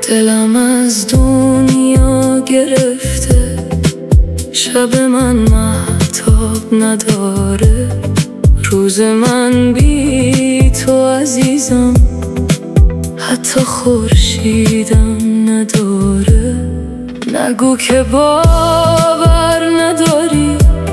دلم از دنیا گرفته، شب من مهتاب نداره، روز من بی تو عزیزم حتی خورشیدم نداره. نگو که باور نداری،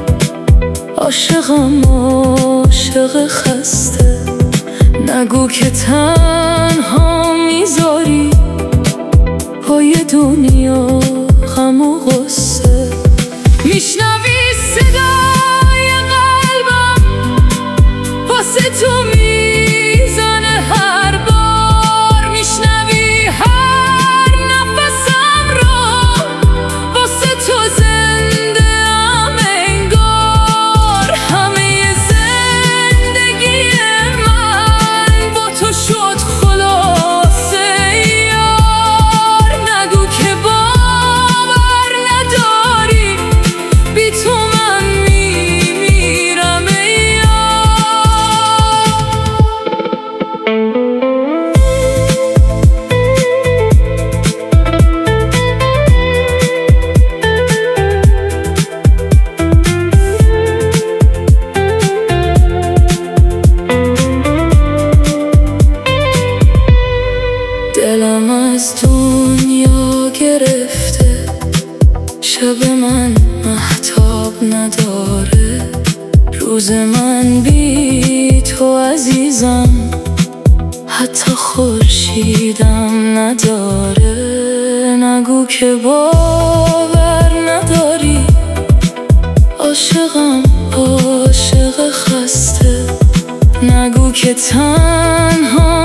عاشقم عاشق خسته. نگو که تنها میذاری پای دنیا غم و غصه. میشنوی صدای قلبم واسه تو میزنه هر بار، میشنوی هر نفسم رو واسه تو زنده ام انگار. همه زندگی من با تو شد خلاصه یار. نگو که باور نداری، بی تو من میمیرم دلم از دنیا گرفته، شب من مهتاب نداره، روز من بی تو عزیزم حتی خورشیدم نداره. نگو که باور نداری، عاشقم عاشق خسته. نگو که تنها